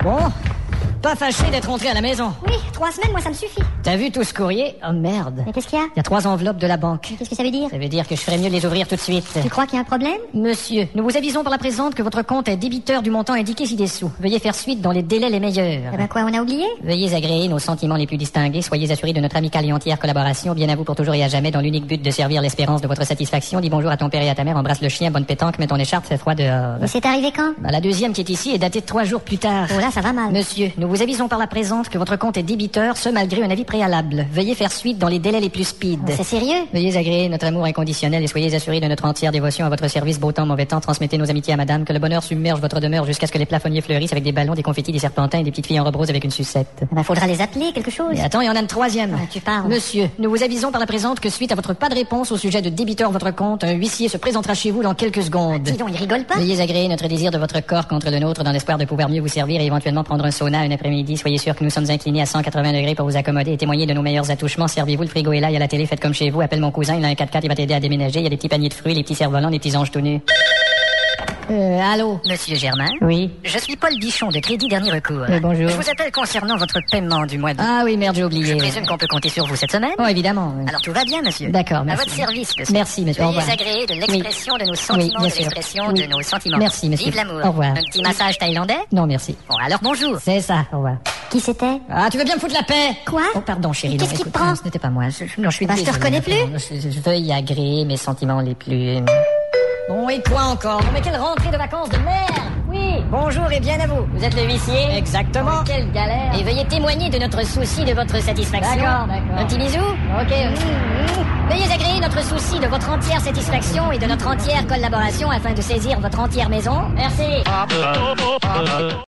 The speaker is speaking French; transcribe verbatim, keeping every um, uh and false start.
Bon, pas fâché d'être rentré à la maison. Oui, trois semaines, moi ça me suffit. T'as vu tout ce courrier? Oh merde. Mais qu'est-ce qu'il y a? Il y a trois enveloppes de la banque. Qu'est-ce que ça veut dire? Ça veut dire que je ferais mieux de les ouvrir tout de suite. Tu crois qu'il y a un problème? Monsieur, nous vous avisons par la présente que votre compte est débiteur du montant indiqué ci-dessous. Veuillez faire suite dans les délais les meilleurs. Eh ben quoi, on a oublié? Veuillez agréer nos sentiments les plus distingués. Soyez assurés de notre amicale et entière collaboration. Bien à vous pour toujours et à jamais dans l'unique but de servir l'espérance de votre satisfaction. Dis bonjour à ton père et à ta mère. Embrasse le chien. Bonne pétanque. Mets ton écharpe. Fait froid dehors. Mais c'est arrivé quand? Bah, la deuxième qui est ici est datée de trois jours plus tard. Oh là, ça va mal. Monsieur, nous vous avisons par la présente que votre compte est débiteur, ce malgré un avis préalable. Veuillez faire suite dans les délais les plus speed. Oh, c'est sérieux? Veuillez agréer notre amour inconditionnel et soyez assurés de notre entière dévotion à votre service. Beau temps, mauvais temps, transmettez nos amitiés à madame. Que le bonheur submerge votre demeure jusqu'à ce que les plafonniers fleurissent avec des ballons, des confettis, des serpentins et des petites filles en robe rose avec une sucette. Eh ben faudra les appeler, quelque chose. Et attends, il y en a une troisième. Ah, tu parles. Monsieur, nous vous avisons par la présente que suite à votre pas de réponse au sujet de débiteur votre compte, un huissier se présentera chez vous dans quelques secondes. Dis donc, il rigole pas? Veuillez agréer notre désir de votre corps contre le nôtre dans l'espoir de pouvoir mieux vous servir et éventuellement prendre un sauna un après-midi. Soyez sûr que nous sommes inclinés à cent quatre-vingts degrés pour vous accommoder et témoigner de nos meilleurs attouchements. Servez-vous, le frigo est là, il y a la télé, faites comme chez vous. Appelle mon cousin, il a un quatre-quatre, il va t'aider à déménager. Il y a des petits paniers de fruits, les petits cerfs-volants, les petits anges tout nus. Euh, allô? Monsieur Germain? Oui. Je suis Paul Bichon de Crédit Dernier Recours. Euh, bonjour. Je vous appelle concernant votre paiement du mois d'août. Ah oui, merde, j'ai oublié. Je présume qu'on peut compter sur vous cette semaine? Oh, évidemment. Oui. Alors tout va bien, monsieur. D'accord, merci. À votre service, monsieur. Merci, monsieur. Au Veuillez revoir. agréer de l'expression de nos sentiments, Oui, bien de sûr. l'expression Oui. de nos sentiments. Merci, monsieur. Vive l'amour. Au revoir. Un petit massage thaïlandais? Non, merci. Bon, alors bonjour. C'est ça, au revoir. Qui c'était? Ah, tu veux bien me foutre la paix? Quoi? Oh, pardon, chérie. Qu'est-ce non, qui te écoute, prend? non, ce n'était pas moi. Je, je- non, je suis Bah, je te désolé. reconnais plus. Je, je veux y agréer mes sentiments les plus... Bon, et quoi encore? Mais quelle rentrée de vacances de merde! Oui, bonjour et bien à vous. Vous êtes le huissier? Exactement. Oh, quelle galère. Et veuillez témoigner de notre souci de votre satisfaction. D'accord, d'accord. Un petit bisou? Ok. Veuillez agréer notre souci de votre entière satisfaction et de notre entière collaboration afin de saisir votre entière maison. Merci.